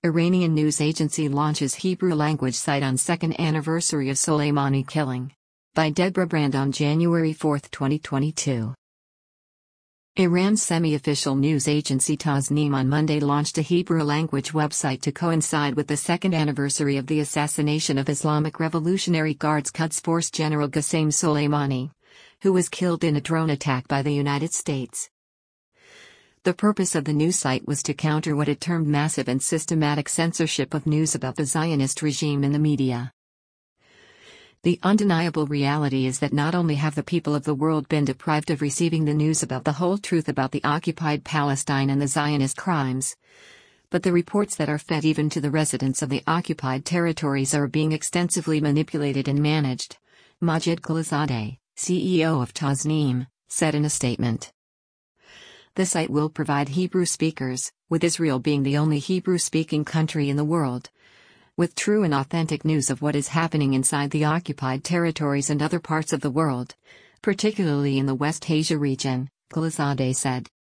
Iranian news agency launches Hebrew language site on second anniversary of Soleimani killing. By Deborah Brand on January 4, 2022. Iran's semi-official news agency Tasnim on Monday launched a Hebrew language website to coincide with the second anniversary of the assassination of Islamic Revolutionary Guards Quds Force General Qasem Soleimani, who was killed in a drone attack by the United States. The purpose of the news site was to counter what it termed massive and systematic censorship of news about the Zionist regime in the media. The undeniable reality is that not only have the people of the world been deprived of receiving the news about the whole truth about the occupied Palestine and the Zionist crimes, but the reports that are fed even to the residents of the occupied territories are being extensively manipulated and managed, Majid Khalilzadeh, CEO of Tasnim, said in a statement. The site will provide Hebrew speakers, with Israel being the only Hebrew-speaking country in the world, with true and authentic news of what is happening inside the occupied territories and other parts of the world, particularly in the West Asia region, Khalilzadeh said.